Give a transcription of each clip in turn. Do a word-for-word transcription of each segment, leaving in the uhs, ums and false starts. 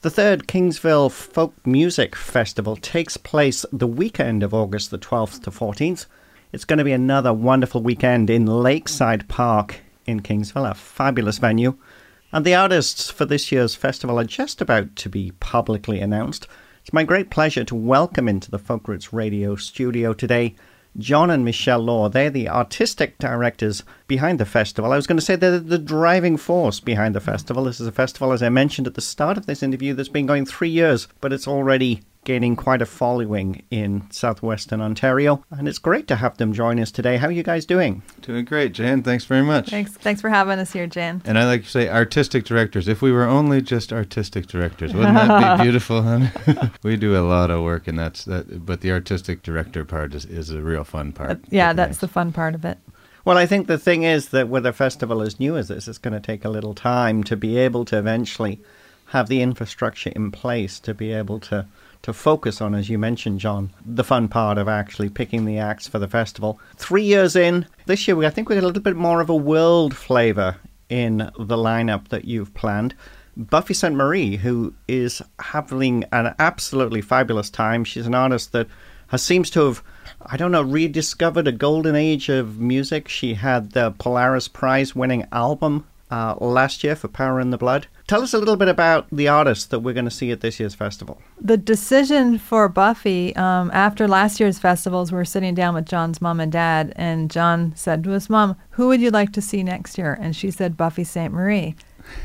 The third Kingsville Folk Music Festival takes place the weekend of August the twelfth to fourteenth. It's going to be another wonderful weekend in Lakeside Park in Kingsville, a fabulous venue. And the artists for this year's festival are just about to be publicly announced. It's my great pleasure to welcome into the Folk Roots Radio studio today John and Michelle Law. They're the artistic directors behind the festival. I was going to say they're the driving force behind the festival. This is a festival, as I mentioned at the start of this interview, that's been going three years, but it's already gaining quite a following in southwestern Ontario. And it's great to have them join us today. How are you guys doing? Doing great, Jan. Thanks very much. Thanks Thanks for having us here, Jan. And I like to say artistic directors. If we were only just artistic directors, wouldn't that be beautiful, honey? We do a lot of work, and that's that. But the artistic director part is, is a real fun part. Uh, yeah, that's the fun part of it. Well, I think the thing is that with a festival as new as this, it's going to take a little time to be able to eventually have the infrastructure in place to be able to to focus on, as you mentioned, John, the fun part of actually picking the acts for the festival. Three years in, this year, we, I think we had a little bit more of a world flavor in the lineup that you've planned. Buffy Sainte-Marie, who is having an absolutely fabulous time. She's an artist that has, seems to have, I don't know, rediscovered a golden age of music. She had the Polaris Prize-winning album uh, last year for Power in the Blood. Tell us a little bit about the artists that we're going to see at this year's festival. The decision for Buffy, um, after last year's festivals, we were sitting down with John's mom and dad, and John said to his mom, who would you like to see next year? And she said Buffy Sainte-Marie.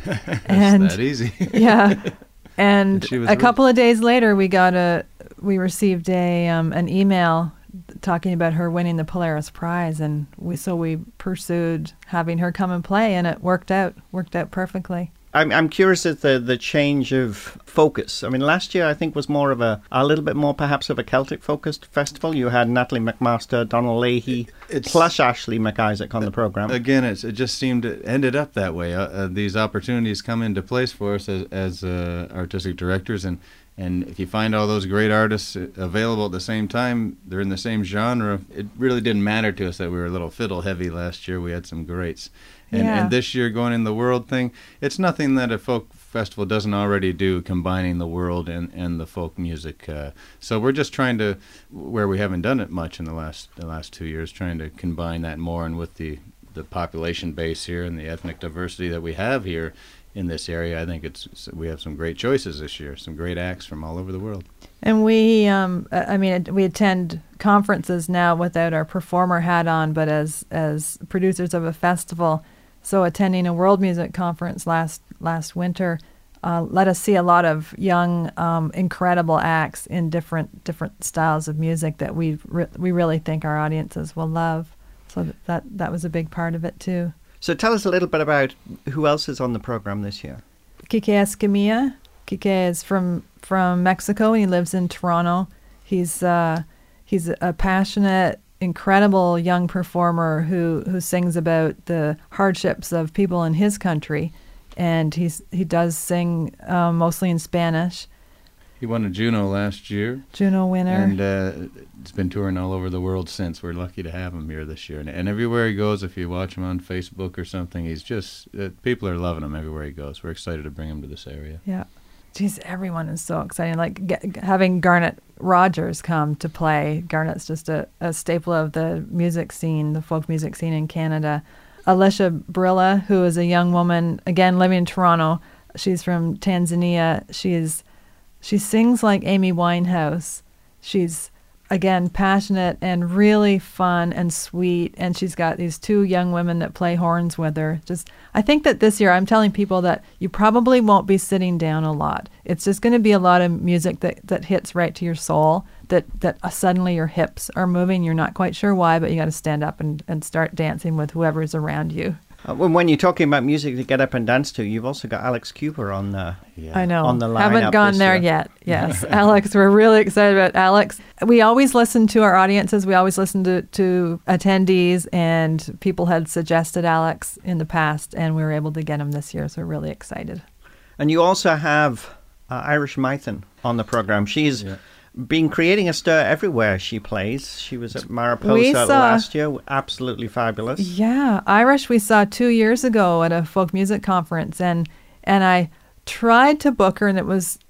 And that easy. Yeah. And, and a right. couple of days later, we got a, we received a um, an email talking about her winning the Polaris Prize, and we so we pursued having her come and play, and it worked out, worked out perfectly. I'm I'm curious at the, the change of focus. I mean, last year I think was more of a, a little bit more perhaps of a Celtic-focused festival. You had Natalie McMaster, Donald Leahy, it's, plus Ashley McIsaac on the program. Again, it's, it just seemed it ended up that way. Uh, uh, these opportunities come into place for us as, as uh, artistic directors, and, and if you find all those great artists available at the same time, they're in the same genre. It really didn't matter to us that we were a little fiddle-heavy last year. We had some greats. And, yeah. and this year, going in the world thing, it's nothing that a folk festival doesn't already do, combining the world and, and the folk music. Uh, so we're just trying to, where we haven't done it much in the last the last two years, trying to combine that more, and with the, the population base here and the ethnic diversity that we have here in this area, I think it's we have some great choices this year, some great acts from all over the world. And we, um, I mean, we attend conferences now without our performer hat on, but as as producers of a festival. So attending a world music conference last last winter uh, let us see a lot of young, um, incredible acts in different different styles of music that we re- we really think our audiences will love. So that, that that was a big part of it too. So tell us a little bit about who else is on the program this year. Kike Escamilla. Kike is from from Mexico, and he lives in Toronto. He's uh, he's a passionate, incredible young performer who, who sings about the hardships of people in his country, and he's he does sing uh, mostly in Spanish. He won a Juno last year. Juno winner. And uh, it's been touring all over the world since. We're lucky to have him here this year. And, and everywhere he goes, if you watch him on Facebook or something, he's just, uh, people are loving him everywhere he goes. We're excited to bring him to this area. Yeah. Geez, everyone is so exciting. Like get, having Garnet Rogers come to play. Garnet's just a, a staple of the music scene, the folk music scene in Canada. Alicia Brilla, who is a young woman, again, living in Toronto. She's from Tanzania. She is... She sings like Amy Winehouse. She's, again, passionate and really fun and sweet. And she's got these two young women that play horns with her. Just, I think that this year I'm telling people that you probably won't be sitting down a lot. It's just going to be a lot of music that, that hits right to your soul, that, that uh, suddenly your hips are moving. You're not quite sure why, but you got to stand up and, and start dancing with whoever's around you. Uh, when you're talking about music to get up and dance to, you've also got Alex Cooper on the yeah. I know. on the lineup. Haven't gone there year. yet. Yes, Alex. We're really excited about Alex. We always listen to our audiences. We always listen to, to attendees, and people had suggested Alex in the past, and we were able to get him this year. So we're really excited. And you also have uh, Irish Mython on the program. She's yeah. been creating a stir everywhere she plays. She was at Mariposa saw, last year. Absolutely fabulous. Yeah. Irish we saw two years ago at a folk music conference. And and I tried to book her, and it was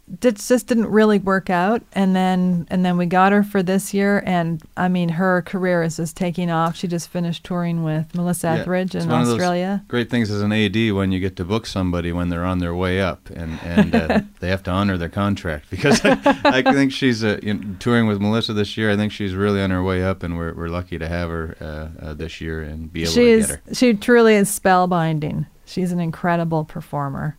it just didn't really work out. And then and then we got her for this year, and I mean, her career is just taking off. She just finished touring with Melissa Yeah, Etheridge it's in one of those Australia. great things as an A D when you get to book somebody when they're on their way up, and and uh, they have to honor their contract, because I, I think she's uh, you know, touring with Melissa this year. I think she's really on her way up, and we're we're lucky to have her uh, uh, this year and be able She to is, get her. she truly is spellbinding. She's an incredible performer.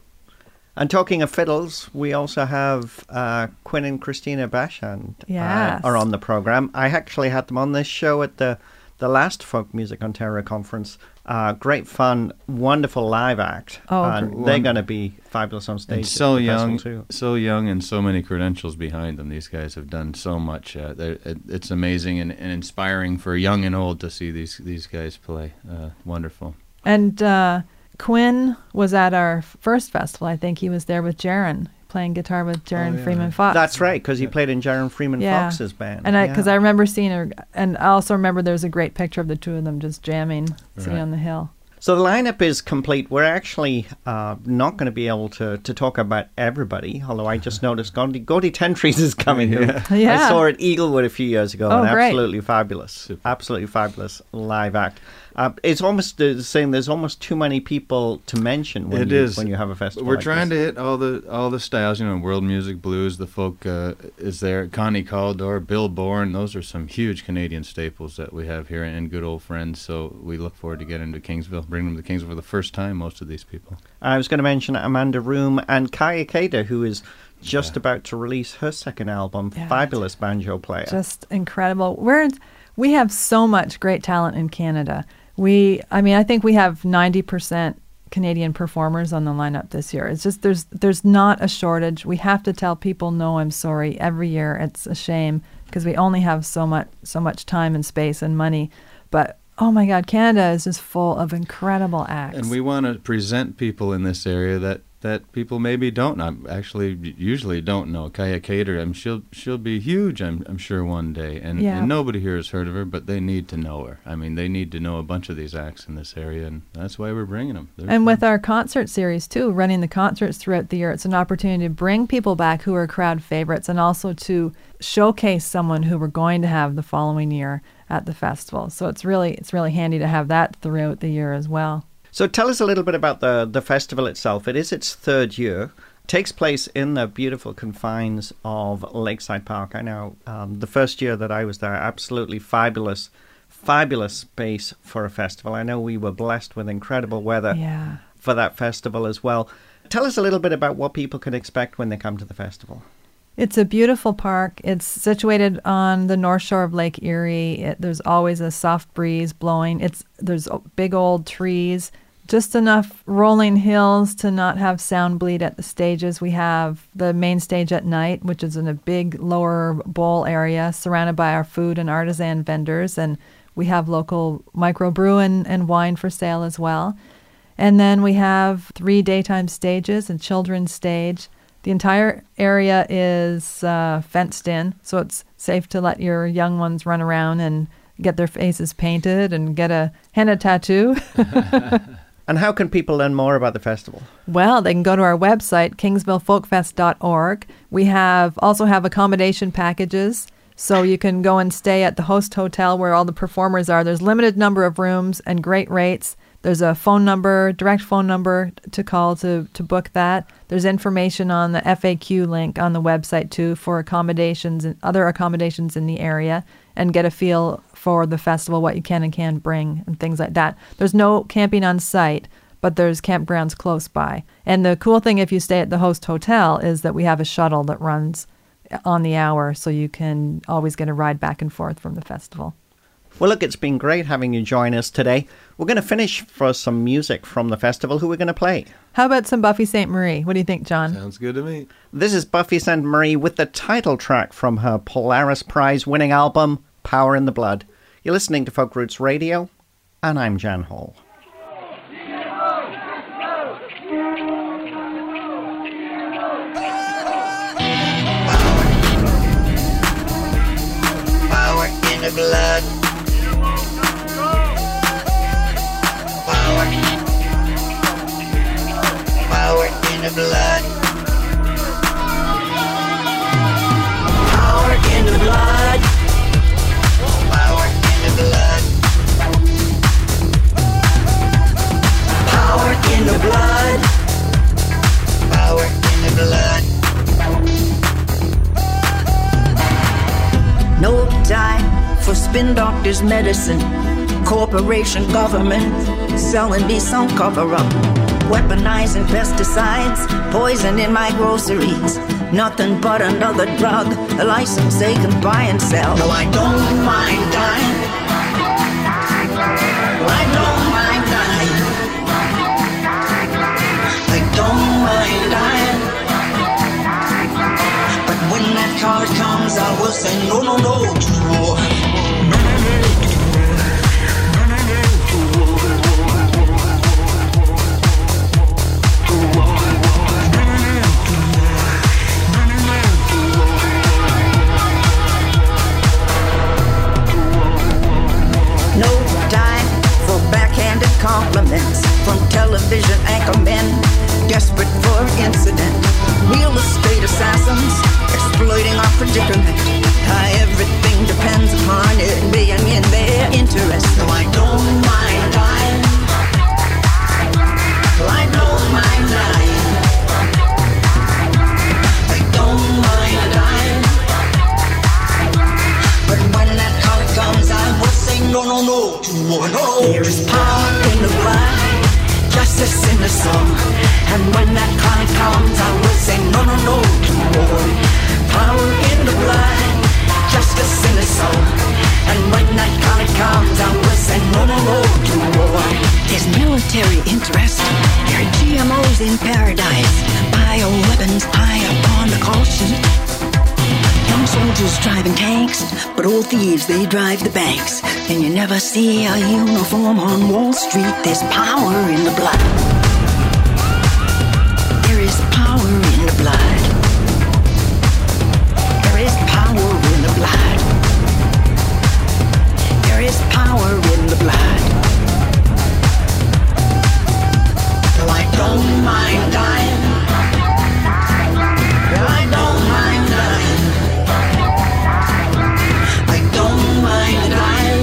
And talking of fiddles, we also have uh, Quinn and Christina Bashand Yes. uh, are on the program. I actually had them on this show at the, the last Folk Music Ontario conference. Uh, great fun, wonderful live act. Oh, and great. they're going to be fabulous on stage. And at so the festival young, too. so young, and so many credentials behind them. These guys have done so much. Uh, they're- it, it's amazing and, and inspiring for young and old to see these these guys play. Uh, wonderful. And uh, Quinn was at our first festival. I think he was there with Jaron, playing guitar with Jaron Oh, yeah. Freeman Fox. That's right, because he played in Jaron Freeman Yeah. Fox's band. And I, because Yeah. I remember seeing her, and I also remember there's a great picture of the two of them just jamming, sitting Right. on the hill. So the lineup is complete. We're actually uh, not going to be able to, to talk about everybody, although I just noticed Goldie, Goldie Tentries is coming. who Yeah. Yeah. I saw her at Eaglewood a few years ago, Oh, and great. absolutely fabulous. Super. Absolutely fabulous live act. Uh, it's almost uh, saying there's almost too many people to mention when, It you, is. when you have a festival. We're like trying this. to hit all the all the styles, you know, world music, blues. The folk uh, is there. Connie Caldor, Bill Bourne. Those are some huge Canadian staples that we have here, and good old friends. So we look forward to getting to Kingsville, bringing them to Kingsville for the first time. Most of these people. I was going to mention Amanda Room and Kaya Kader, who is just Yeah. about to release her second album. Yeah. Fabulous banjo player. Just incredible. We're we have so much great talent in Canada. We, I mean, I think we have ninety percent Canadian performers on the lineup this year. It's just there's there's not a shortage. We have to tell people no, I'm sorry every year. It's a shame because we only have so much so much time and space and money. But oh my God, Canada is just full of incredible acts. And we want to present people in this area that, that people maybe don't know. Actually, usually don't know. Kaya Kader, I'm she'll she'll be huge. I'm I'm sure one day, and, Yeah. and nobody here has heard of her, but they need to know her. I mean, they need to know a bunch of these acts in this area, and that's why we're bringing them. They're And with fun. our concert series, too, running the concerts throughout the year, it's an opportunity to bring people back who are crowd favorites and also to showcase someone who we're going to have the following year at the festival. So it's really it's really handy to have that throughout the year as well. So tell us a little bit about the, the festival itself. It is its third year. Takes place in the beautiful confines of Lakeside Park. I know um, the first year that I was there, absolutely fabulous, fabulous space for a festival. I know we were blessed with incredible weather Yeah. for that festival as well. Tell us a little bit about what people can expect when they come to the festival. It's a beautiful park. It's situated on the north shore of Lake Erie. It, there's always a soft breeze blowing. It's there's o- big old trees, just enough rolling hills to not have sound bleed at the stages. We have the main stage at night, which is in a big lower bowl area surrounded by our food and artisan vendors, and we have local microbrew and, and wine for sale as well. And then we have three daytime stages and children's stage. The entire area is uh, fenced in, so it's safe to let your young ones run around and get their faces painted and get a henna tattoo. And how can people learn more about the festival? Well, they can go to our website, kingsville folk fest dot org. We have also have accommodation packages, so you can go and stay at the host hotel where all the performers are. There's limited number of rooms and great rates. There's a phone number, direct phone number to call to, to book that. There's information on the F A Q link on the website, too, for accommodations and other accommodations in the area, and get a feel for the festival, what you can and can't bring, and things like that. There's no camping on site, but there's campgrounds close by. And the cool thing if you stay at the host hotel is that we have a shuttle that runs on the hour, so you can always get a ride back and forth from the festival. Well, look, it's been great having you join us today. We're going to finish for some music from the festival. Who are we going to play? How about some Buffy Sainte Marie? What do you think, John? Sounds good to me. This is Buffy Sainte Marie with the title track from her Polaris Prize-winning album, Power in the Blood. You're listening to Folk Roots Radio, and I'm Jan Hall. Power in the blood. Power. Power in the blood. time for spin doctors' medicine. Corporation government selling me some cover-up. Weaponizing pesticides, poison in my groceries. Nothing but another drug, a license they can buy and sell. No, I don't mind dying. I don't mind dying. I don't mind dying. But when that card comes, I will say no, no, no to war. No, no, no to war. No, no, no to war. To war. No, no, no to war. No, no, no to war. No time for backhanded compliments from television anchormen, desperate for incident. Real estate assassins exploiting our predicament. How everything depends upon it being in their interest. No, I don't mind dying. I don't mind dying. I don't mind dying. But when that call comes, I will say no, no, no to war. No. There is power in the blood, justice in the soul. And when that call comes, I will say no, no, no to war. Power in the blood, justice in the soul. And when that call comes, I will say no, no, no to war. There's military interest. There are G M Os in paradise. Bioweapons high upon the call sheet. Young soldiers driving tanks, but old thieves, they drive the banks. And you never see a uniform on Wall Street. There's power in the blood. There is power in the blood. There is power in the blood. There is power in the blood. No, I don't mind dying. I don't mind dying. I don't mind dying.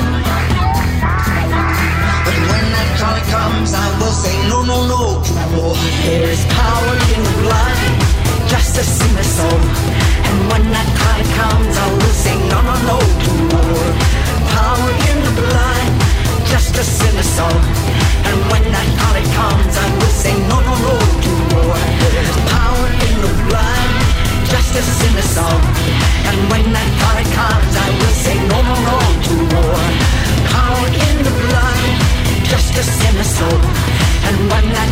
But when that call comes, I will say no, no, no to war. There is power in the blood, justice in the soul. And when that call comes, I will say no, no, no to war. Power in the blood, justice in the soul. And when that call comes, I will say no, no, no to war. There is power in the blood, justice in the soul. And when that call comes, I will say no, no, no to war. Power in the blood, justice in the soul. And when that